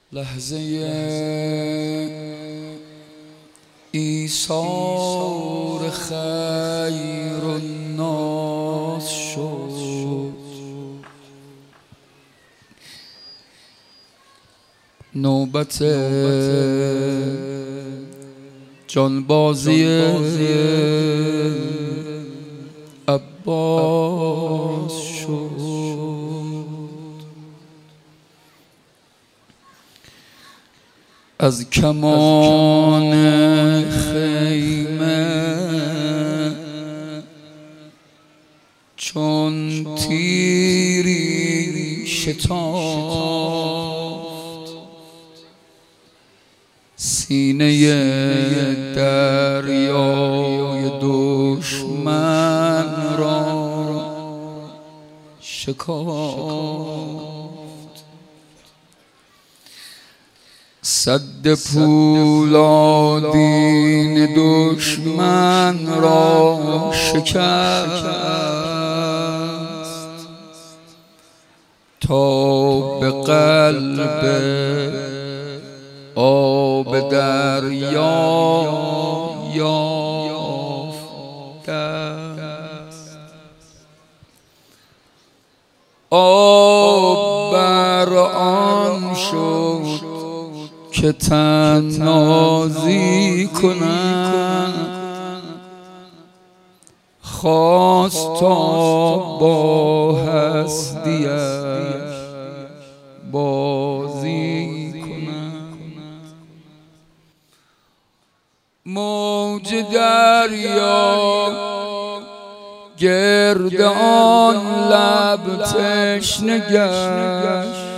لحظه ایثار خیر الناس شد، نوبت جانبازی عباس شد. از کمان خیمه چون تیری شتافت، سینه دریای دشمن را شکافت. سد پولادین دشمن را شکست، تا به قلب آب دریا یافت. آب بر آن شد که طنازی کنند، خواست تا با هستی‌اش بازی کنند. موج دریا گرد آن لب تشنه گشت،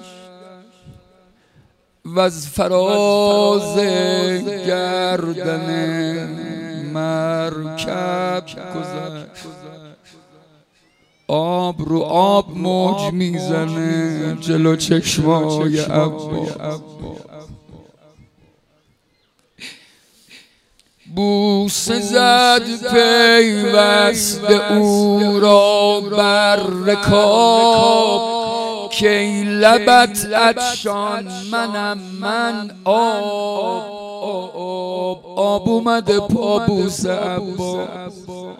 وز فراز گردن مرکب گذشت. آب رو آب موج میزنه جلو چشمای عباس. بوسه زد پیوسته او را بر رکاب، کی لبت عطشان منم من آب اومده پا بوسه عباس.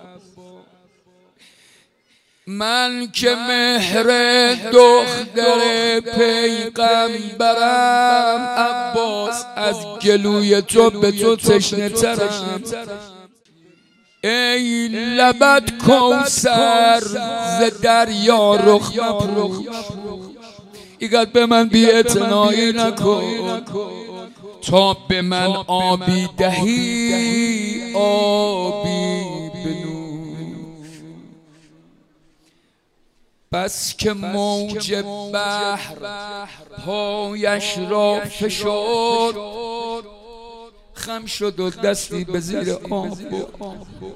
من که مهر دختر پیغمبرم عباس، از گلوی تو به تو تشنه ترم. ای لبت کوثر ز دریا رخ مپوش، اینقدر به من بی‌اعتنایی نکن، تا به من آبی دهی آبی بنوش. بس که موج بحر پایش را فشرد، خم شد و دستی به زیر آب برد.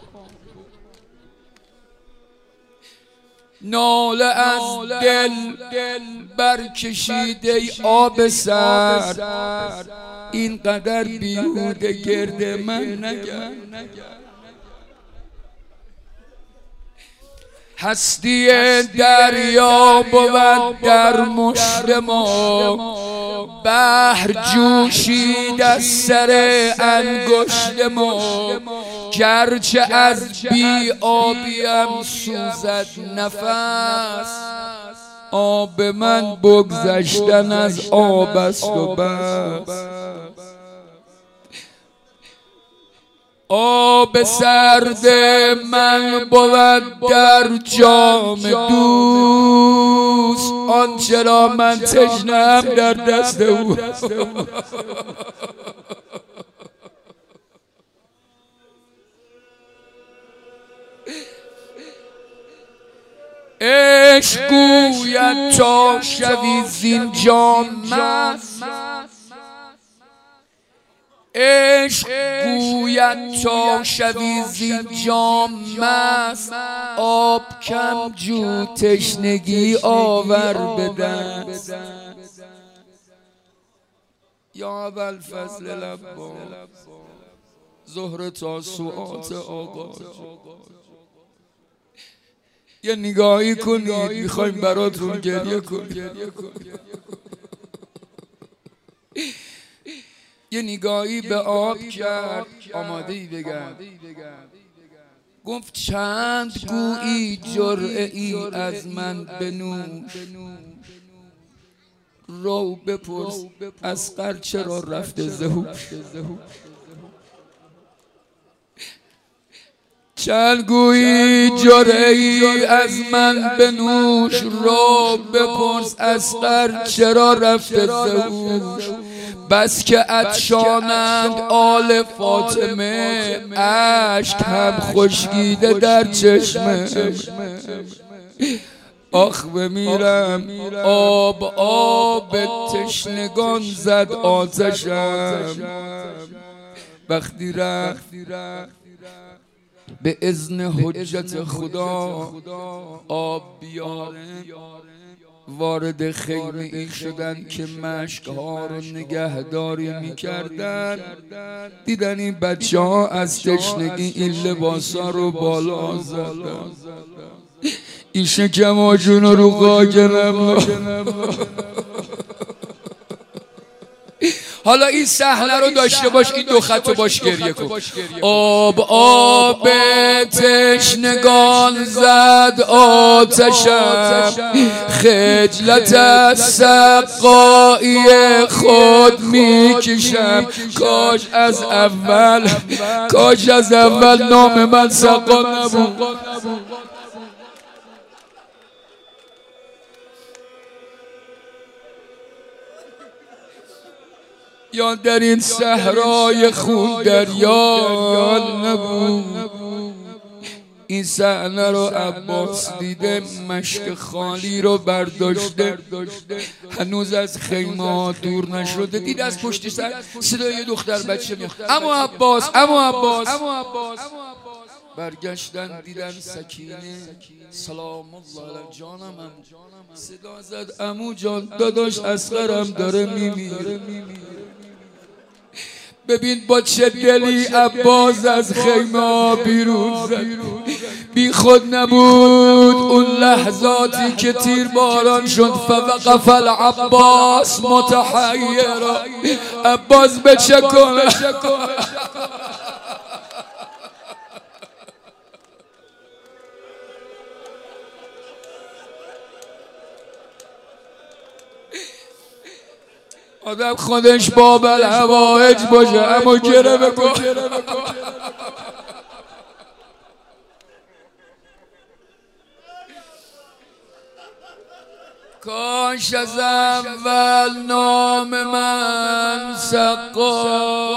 ناله از دل برکشید ای آب سرد، اینقدر بیهوده گرد من نگرد. هستی دریا بود در مشت ما، بحر جوشید از سر انگشت ما. گرچه از بی آبیم سوزد نفس، آب من بگذشتن از آب است و بس. آب سرد من بود در جام دوست، آنچه را من تشنه‌ام در دست او. عشق گوید تا شوی زین جام مست، عشق گوید تا شوی زین جام مست. آب کم جو تشنگی آور به دست. یا ابوالفضل العباس، زهره تا سوعات آغاز. یه نگاهی کنید، میخوایم براتون گریه کنیم. یه نگاهی به آب کرد، آماده ای بگم، گفت چند گویی جرعه ای از من بنوش، رو بپرس اصغر چرا رفته زهوش. چند گویی جرعه ای از من بنوش، رو بپرس اصغر چرا رفته زهوش. بس که عطشانند آل فاطمه، اشک هم خشکیده در چشمه. آخ بمیرم آب تشنگان زد آتشم. وقتی رفت به اذن حجت خدا آب بیاره، وارد خیمه ای شدن که مشک‌ها رو نگهداری می‌کردن. دیدن این بچه ها از تشنگی این لباسا رو بالا زدن، این شکم آجون رو خاک حالا این صحنه رو داشته باش، این دو خط رو باش گریه کن. آب تشنگان زد آتشم، خجلت از سقایی خود میکشم. کاش از اول نام من سقا نبود. یا در این صحرای خون دریا نبود. این صحنه رو عباس دیده، مشک خالی رو برداشته، هنوز از خیمه ها دور نشده. دید از پشت سر صدای دختر بچه میاد، اما عباس. برگشتن دیدن سکینه سلام الله علیه جانم صدا زد، عمو جان داداش اصغرم داره میمیره. ببین با چه دلی عباس از خیمه بیرون زد. بی خود نبود اون لحظاتی که تیر باران شد. فوقف العباس متحیرا، عباس به چه کنه؟ آدم خودش باب الحوائج باشه، اما گره بکن. کاش از اول نام من سقا.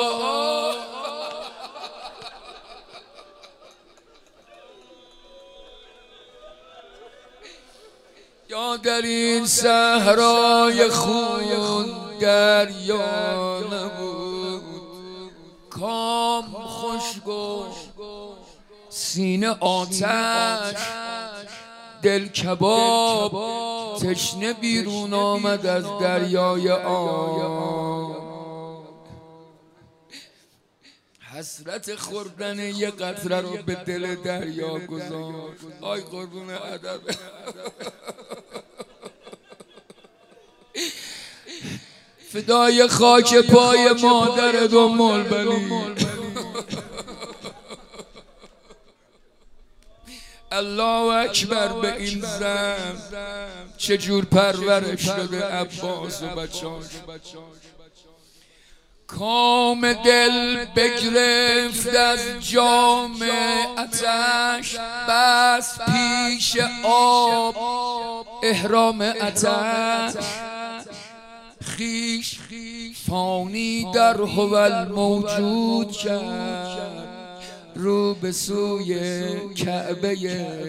یا در این صحرای خون دریا نبود. کام خشک و سینه آتش، دل کباب، تشنه بیرون آمد از دریای آب. حسرت خوردن یه قطره رو به دل دریا گذاشت. آی قربون ادب. فدای خاک پای مادرت ام البنین. الله اکبر. به این زن چجور پرورش شده عباس و بچه‌اش. کام دل بگرفت از جام آتش، بس پیش آب احرام آتش. خیش فانی در هو الموجود کرد، رو به سوی کعبه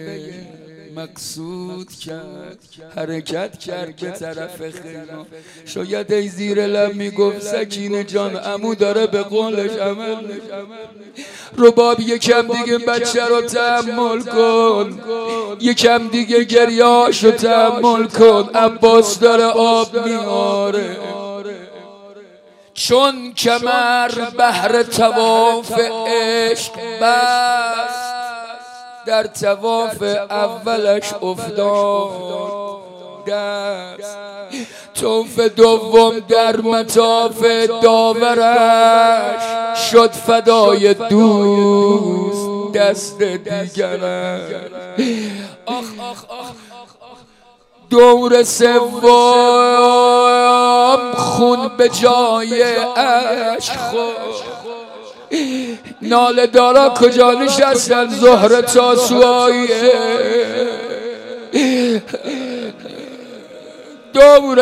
مقصود کرد. حرکت کرد به طرف خیمه. شاید ای زیر لب میگفت سکینه جان عمو داره به قولش عمل. رباب یکم دیگه بچه رو تحمل کن، یکم دیگه گریاشو تحمل کن. عباس داره آب میاره، چون کمر بهر طواف عشق بست، در طواف اولش افتاد، دست. طوف دوم در مطاف داورش شد فدای دوست دست دیگرش. دور سوم خون به جای عشق خورد. ناله دارا کجا نشستن؟ زهره تاسوعیه. دور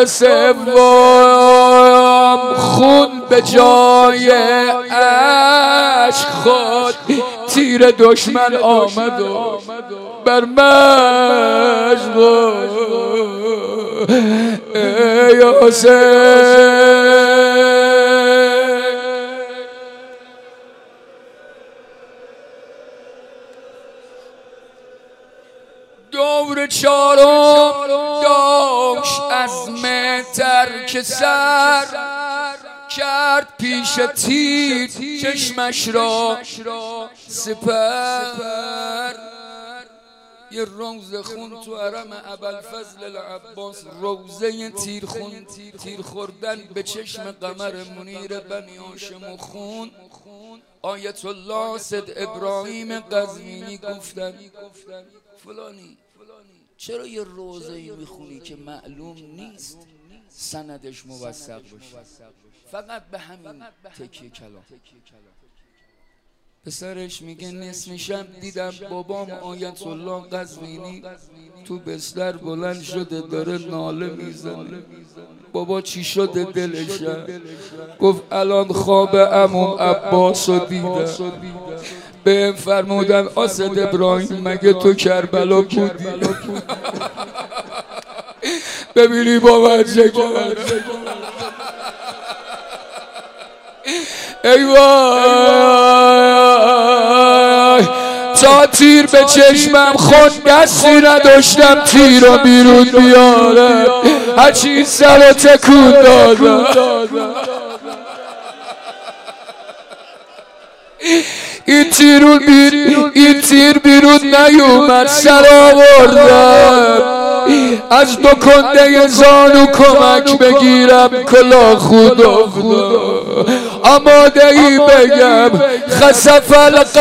سوم خون به جای عشق خود. تیر دشمن آمد و بر مشق ای حسین. دور چارم داشت عزم ترک سر کرد پیش تیر چشمش را سپر. یه روز خون تو حرم ابوالفضل العباس، روزه تیر خوردن به چشم قمر منیر بنی هاشم خون. آیت الله سید ابراهیم قزوینی گفتن فلانی چرا یه روزه‌ای میخونی که معلوم نیست سندش موثق باشه، فقط به همین تکیه کلام. پسرش میگه نصف شب دیدم بابام آیت الله قزوینی تو بستر بلند شده داره ناله میزنه. بابا چی شده دلشه؟ گفت الان خواب عموم عباس رو دیدم، به فرمودن آسد ابراهیم مگه تو کربلا بودی؟ ببینی بابا چه کرد. ای وای تا تیر به چشمم خود دستی نداشتم تیر رو بیرون بیارم، هرچی سر رو تکون دادم. این تیر بیرون نیومد، سر آوردم از دو کنده زانو کمک بگیرم کلا خدا آماده ای بگم خسف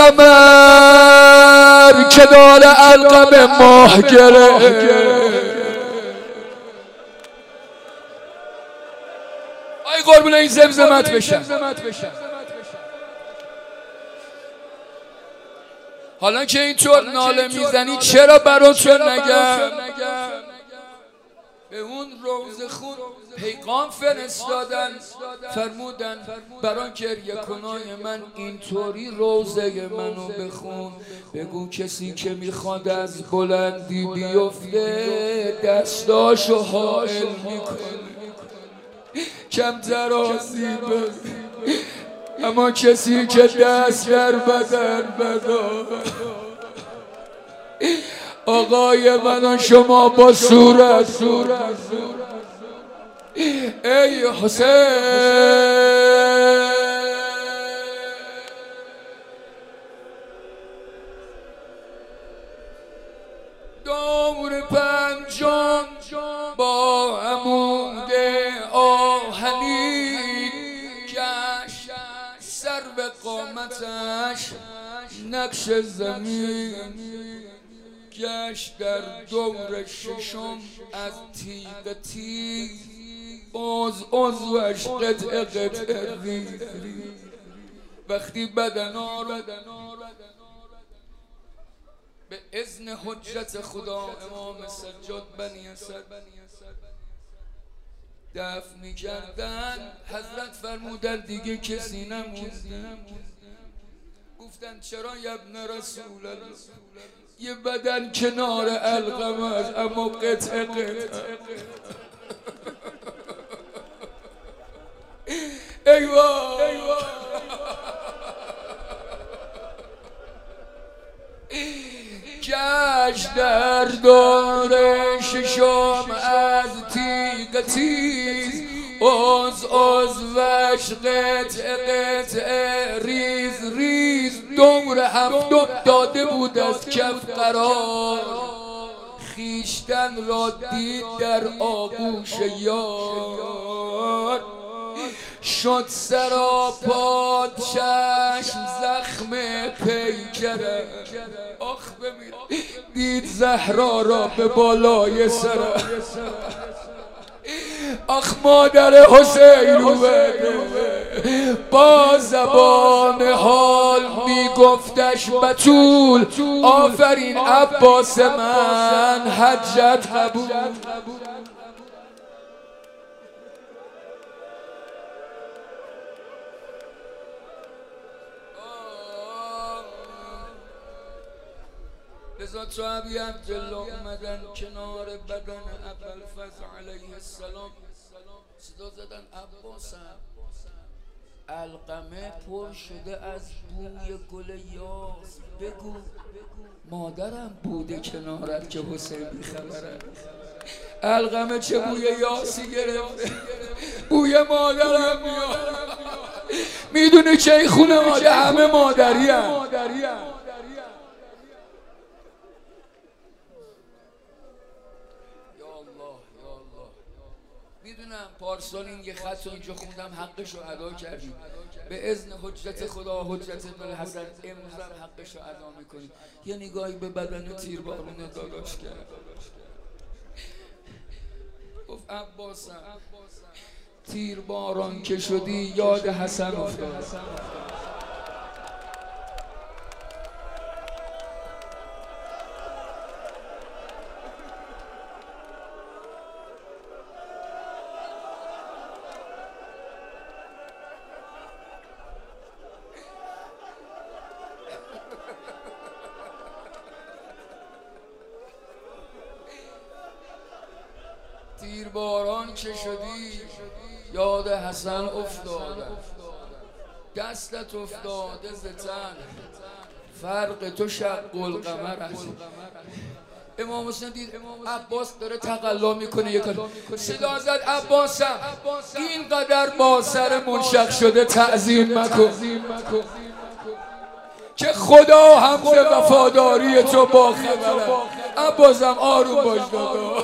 القمر که دار القم ماه گره. آی قربون این زمزمت بشن. حالا که اینطور ناله میزنی چرا براتون نگم؟ به اون روز خون پیغام فرستادن، فرمودن برای گریه کنای من اینطوری روزه منو بخون. بگو کسی که میخواد از بلندی بیفته دستاشو حائل میکنه، کمتر آسیب اما کسی که دست در بدن بدار. آقای من و شما با صورت ای حسین. دور پنجم با عمود آهنی گشت، سر به قامتش نقش زمین گشت. در دور ششم از تیغ تیز عضوش قطعه ریز. وقتی بدنا را به اذن حجت خدا امام سجاد بنی اسد دفن می‌کردن، حضرت فرمودن دیگه کسی نمونده. گفتن چرا یا ابن رسول الله؟ یه بدن کنار القمر اما قطعه ای وای گشت در دور ششم از تیغ تیز عضوش قطعه ریز. دور هفتم داده بود از کف قرار، خیشتن را دید در آغوش یار، شد سراپا چشم زخم پیکره. آخ ببین دید زهرا را به بالای سره. آخ مادر حسین اومده با زبان حال میگفتش بتول آفرین عباس من حجت قبول. لذا صحابی عبدالله اومدن کنار بدن ابوالفضل علیه السلام، صدا زدن عباسم علقمه پر شده از بوی گل یاس، بگو مادرم بوده کنارت که حسین بیخبره. علقمه چه بوی یاسی گرفته، بوی مادرم میاد. میدونه که این خانواده همه مادری هم. میدونم پارسال این یه خط رو اینجا خوندم حقش رو ادا کردیم به اذن حجت خدا، حجت ابن الحسن. امروز هم حقش رو ادا میکنیم. یه نگاهی به بدن تیربارون داداش کرد، گفت عباسم تیرباران که شدی یاد حسن افتاد. تیرباران که شدی یاد حسن افتاده، دستت افتاده زتن فرق تو شق القمر است. امام حسین دید عباس داره تقلا میکنه، یک صدا زد عباسم اینقدر با سر منشق شده تعظیم مکن که خدا هم به وفاداری تو با خبره. عباسم آروم باش دادا.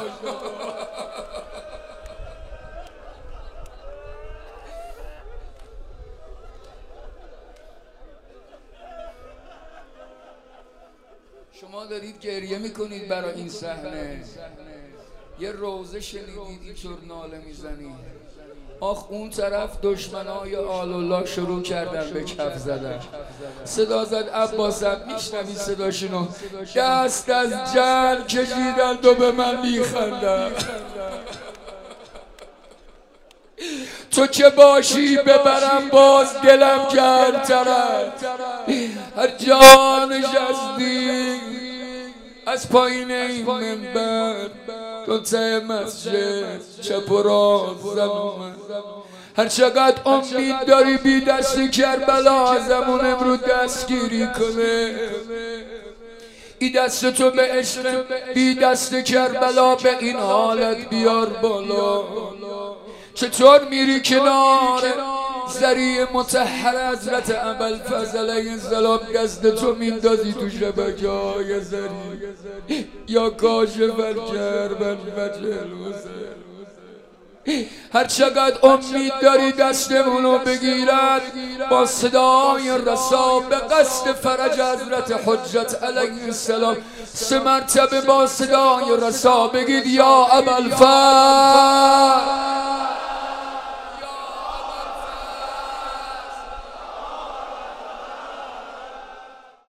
شما دارید گریه میکنید برای این صحنه، یه روزه شنیدید اینطور ناله میزنید. آخ اون طرف دشمنای آل الله شروع کردن به کف زدن. صدا زد عباسم میشنوید صداشونو، دست از جنگ کشیدند و به من میخندن. تو که باشی ببرم باز دلم گرم‌ترد. هر جا نشستی از پایین این منبر تو ته مسجد چپ و راست زنم. هر چقدر امید داری بی دست کربلا ازمون امرو دستگیری کنه. ای دست تو به عشق بی دست کربلا به این حالت بیار بالا. چطور میری کنار ذریع مطهر حضرت ابوالفضل علیه السلام دست تو میندازی تو شبکه‌های ذریع یا کاشف الکرب الوجه الحسین. هر چقدر امید داری دستمونو بگیرد با صدای رسا به قصد فرج حضرت حجت علیه السلام 3 مرتبه با صدای رسا بگید یا ابوالفضل